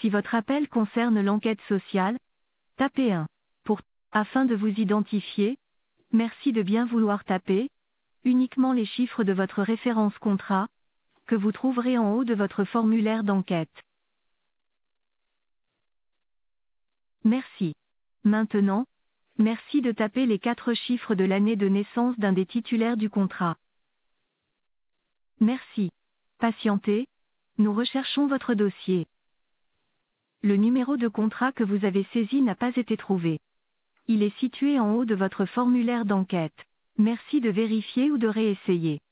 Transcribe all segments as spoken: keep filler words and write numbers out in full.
Si votre appel concerne l'enquête sociale, tapez un. Pour, afin de vous identifier, merci de bien vouloir taper uniquement les chiffres de votre référence contrat, que vous trouverez en haut de votre formulaire d'enquête. Merci. Maintenant, merci de taper les quatre chiffres de l'année de naissance d'un des titulaires du contrat. Merci. Patientez, nous recherchons votre dossier. Le numéro de contrat que vous avez saisi n'a pas été trouvé. Il est situé en haut de votre formulaire d'enquête. Merci de vérifier ou de réessayer.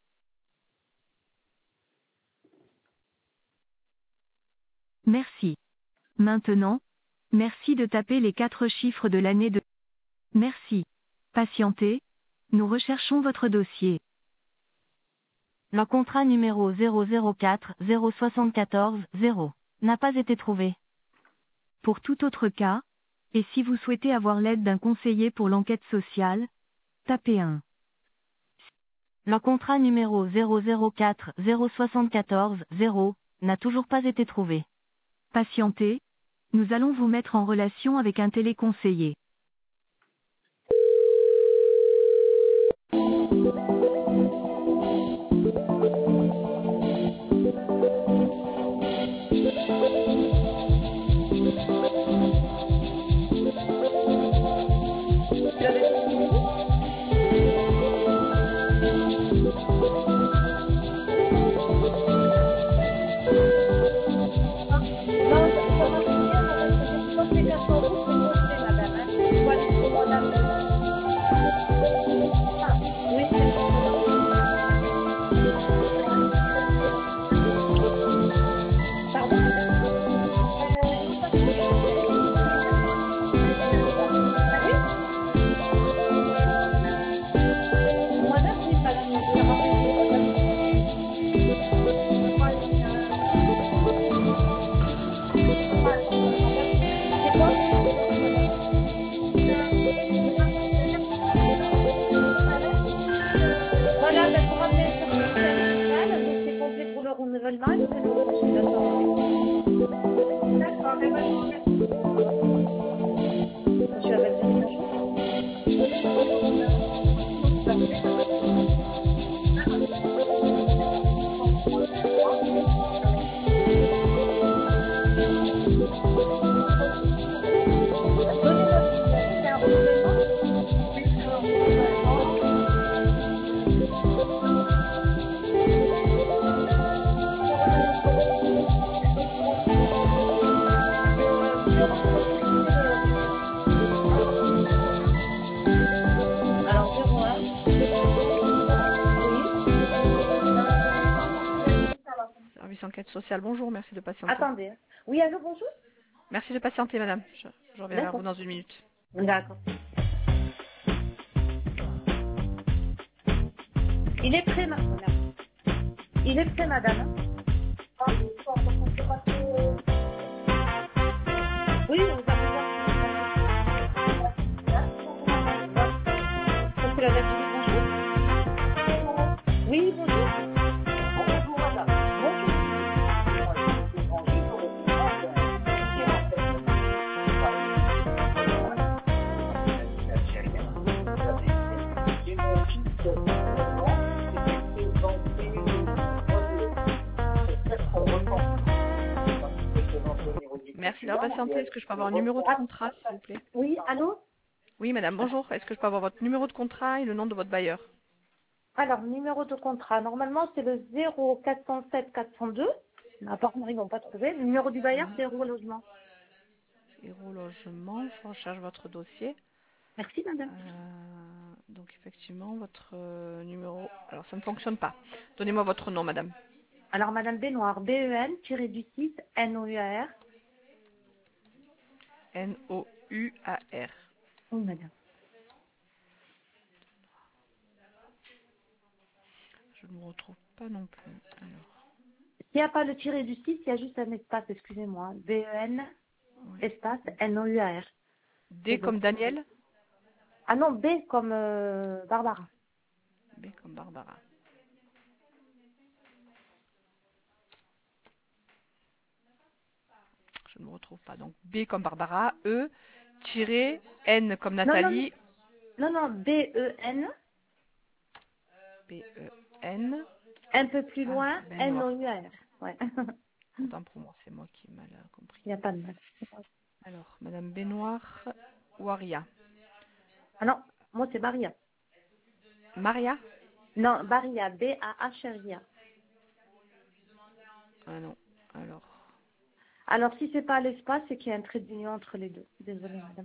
Merci. Maintenant, merci de taper les quatre chiffres de l'année de... Merci. Patientez, nous recherchons votre dossier. Le contrat numéro zéro zéro quatre zéro soixante-quatorze zéro n'a pas été trouvé. Pour tout autre cas, et si vous souhaitez avoir l'aide d'un conseiller pour l'enquête sociale, tapez un. Le contrat numéro zéro zéro quatre zéro soixante-quatorze zéro n'a toujours pas été trouvé. Patientez, nous allons vous mettre en relation avec un téléconseiller. Service enquête sociale, bonjour, merci de patienter. Attendez. Oui, allô, bonjour. Merci de patienter, madame. Je, je reviens vers vous dans une minute. D'accord. Il est prêt, madame. Il est prêt, madame. Oui, vous avez c'est la date du bonjour. Oui, bonjour. Bonjour, madame. Merci d'avoir patienté. Est-ce que je peux avoir un numéro de contrat, s'il vous plaît? Oui, allô? Oui, madame, bonjour. Est-ce que je peux avoir votre numéro de contrat et le nom de votre bailleur? Alors, numéro de contrat, normalement, c'est le zéro quatre cent sept quatre cent deux. Apparemment, ils n'ont pas trouvé. Le numéro du bailleur, c'est Héros Logement. Héros Logement, je recherche votre dossier. Merci, madame. Euh, donc, effectivement, votre euh, numéro... Alors, ça ne fonctionne pas. Donnez-moi votre nom, madame. Alors, madame Benoît, B E N, tiré du six, N O U A R. N O U A R. Oui, madame. Je ne me retrouve pas non plus. Alors, S'il n'y a pas le tiré du six, il y a juste un espace, excusez-moi. B E N, oui. espace, N O U A R. D comme Daniel? Ah non, B comme euh, Barbara. B comme Barbara. Je je ne me retrouve pas. Donc B comme Barbara, E, tiré, N comme Non, non, Nathalie, non, non, B E N, B, E, N, un peu plus ah, loin, N O Benoît. U R. Ouais. Autant pour moi, c'est moi qui ai mal euh, compris. Il n'y a pas de mal. Alors, Madame Benoît, Waria. Ah non, moi c'est Baria. Maria? Non, Baria, B A H R I A. Ah non, alors, Alors si c'est pas l'espace, c'est qu'il y a un trait d'union entre les deux. Désolée, madame.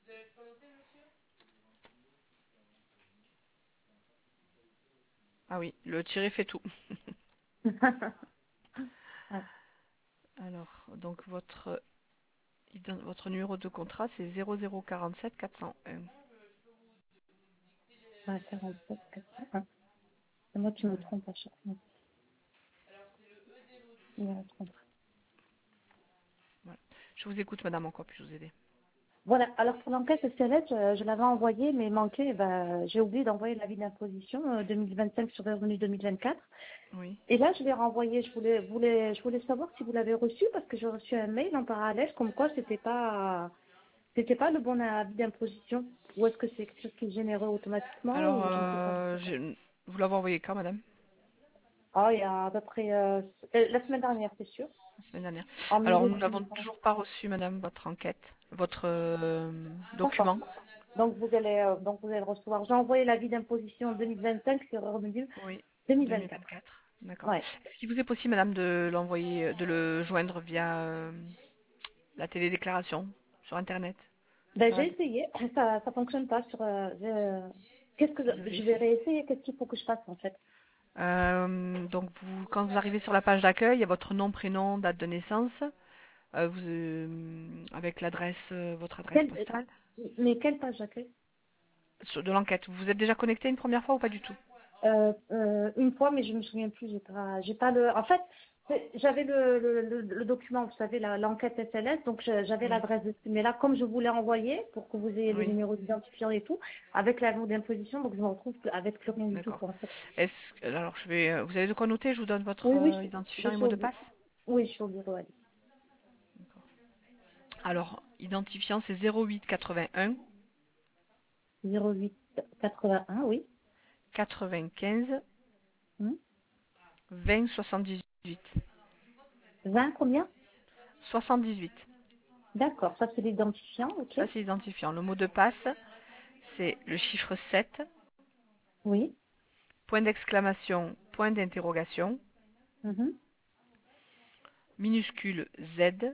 ah oui, le tiré fait tout. Ouais. Alors, donc votre, ident- votre numéro de contrat, c'est zéro zéro quarante-sept quatre cent un. Ouais, quarante-sept, quatre cent un. C'est moi qui me trompe à chaque fois. Il me trompe. Voilà. Je vous écoute, madame, en quoi puis-je vous aider? Voilà, alors pour l'enquête S L S, je, je l'avais envoyée, mais manqué, ben, j'ai oublié d'envoyer l'avis d'imposition euh, deux mille vingt-cinq sur les revenus deux mille vingt-quatre. Oui. Et là, je l'ai renvoyé. Je voulais, voulais, je voulais savoir si vous l'avez reçu parce que j'ai reçu un mail en parallèle comme quoi c'était pas, c'était pas le bon avis d'imposition. Ou est-ce que c'est quelque chose qui est généré automatiquement Alors, ou je ne sais pas. euh, j'ai- vous l'avez envoyé quand, madame? Ah, il y a à peu près euh, euh, la semaine dernière, c'est sûr. La semaine dernière. En Alors, milieu de nous n'avons semaine. toujours pas reçu, madame, votre enquête, votre euh, D'accord. document. Donc vous allez, euh, donc vous allez le recevoir. J'ai envoyé l'avis d'imposition deux mille vingt-cinq sur revenu Oui, deux mille vingt-quatre. deux mille vingt-quatre. D'accord. Ouais. Est-ce qu'il vous est possible, madame, de l'envoyer, de le joindre via euh, la télédéclaration sur Internet? C'est Ben pas j'ai mal. essayé. Ça, ça fonctionne pas sur. euh, je- Qu'est-ce que Vous je, avez je vais essayé. réessayer. Qu'est-ce qu'il faut que je fasse en fait? Euh, donc, vous, quand vous arrivez sur la page d'accueil, il y a votre nom, prénom, date de naissance, euh, vous, euh, avec l'adresse, euh, votre adresse Quelle, postale. mais quelle page d'accueil? Sur- De l'enquête. Vous vous êtes déjà connecté une première fois ou pas du tout? Euh, euh, une fois, mais je me souviens plus. J'ai pas, j'ai pas le. En fait, c'est- j'avais le, le, le, le document, vous savez, la- l'enquête S L S, donc je- j'avais Oui. l'adresse dessus. Mais là, comme je voulais envoyer pour que vous ayez le Oui. numéro d'identifiant et tout, avec l'avenant d'imposition, donc je me retrouve avec plus rien du tout, D'accord. quoi, en fait. Est-ce que- alors je vais, euh, vous avez de quoi noter? Je vous donne votre Oui, oui, euh, je, identifiant je et suis mot au de bureau. passe. Oui, je suis au bureau, allez. Alors, identifiant, c'est zéro huit quatre-vingt-un zéro huit quatre-vingt-un, oui. quatre-vingt-quinze Hmm. vingt soixante-dix-huit. vingt, combien? soixante-dix-huit. D'accord, ça c'est l'identifiant, ok. Ça, c'est l'identifiant. Le mot de passe, c'est le chiffre sept, Oui. point d'exclamation, point d'interrogation, Mhm. minuscule Z,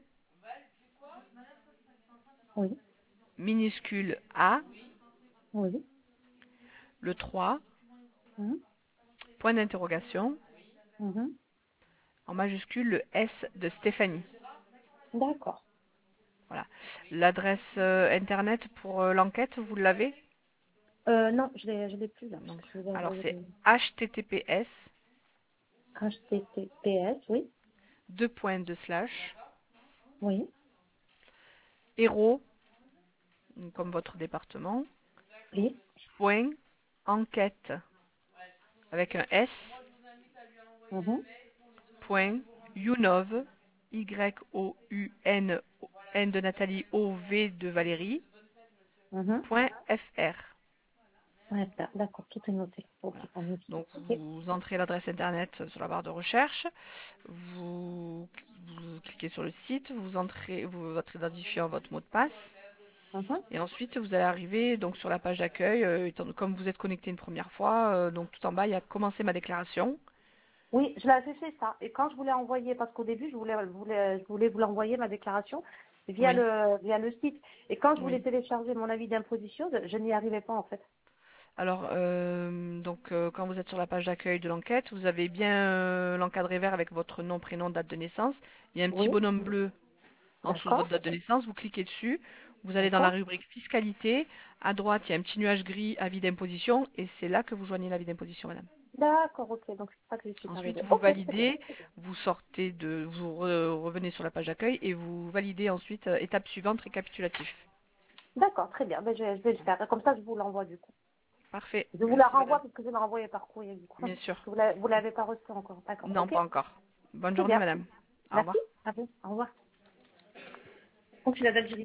Oui. minuscule A, Oui. le trois, Mhm. point d'interrogation, Mhm. en majuscule le S de Stéphanie. D'accord. Voilà. L'adresse euh, internet pour euh, l'enquête, vous l'avez? Euh, non, je l'ai, je l'ai plus là, parce Donc, que je vous ai alors envoyé c'est le H T T P S H T T P S, oui. deux points de slash Oui. héros comme votre département Oui. point enquête avec un S Mhm. point younov y o u n n de Nathalie o v de Valérie Mhm. point fr. Ouais, ça, d'accord, tout est noté. Ok, Voilà. on est- Donc ok. vous entrez l'adresse internet sur la barre de recherche, vous, vous cliquez sur le site, vous entrez vous, votre identifiant, votre mot de passe. Mhm. Et ensuite, vous allez arriver donc sur la page d'accueil. Euh, étant- comme vous êtes connecté une première fois, euh, donc tout en bas, il y a commencer ma déclaration. Oui, je l'avais fait ça. Et quand je voulais envoyer, parce qu'au début, je voulais, je voulais, je voulais vous l'envoyer, ma déclaration, via Oui, le, via le site. Et quand je voulais oui. télécharger mon avis d'imposition, je je n'y arrivais pas, en fait. Alors, euh, donc euh, quand vous êtes sur la page d'accueil de l'enquête, vous avez bien euh, l'encadré vert avec votre nom, prénom, date de naissance. Il y a un petit Oui, bonhomme bleu en dessous de d'accord, votre date de naissance. Vous cliquez dessus. Vous allez dans la d'accord. rubrique fiscalité. À droite, il y a un petit nuage gris, avis d'imposition. Et c'est là que vous joignez l'avis d'imposition, madame. D'accord, ok, donc c'est ça que je suis Ensuite, arrivée. vous Ok, très bien. validez, vous sortez de, vous re- revenez sur la page d'accueil et vous validez ensuite euh, étape suivante, récapitulatif. D'accord, très bien. Ben, je, je vais le faire. Comme ça, je vous l'envoie, du coup. Parfait. Je vous la Merci, renvoie madame. parce que je l'ai renvoyée par courrier, du coup. Bien sûr. Parce que vous la- vous l'avez pas reçu encore. D'accord, Non, ok. pas encore. Bonne Très journée, bien. madame. Au Merci. revoir. À vous. Au revoir. consulat d'Algérie.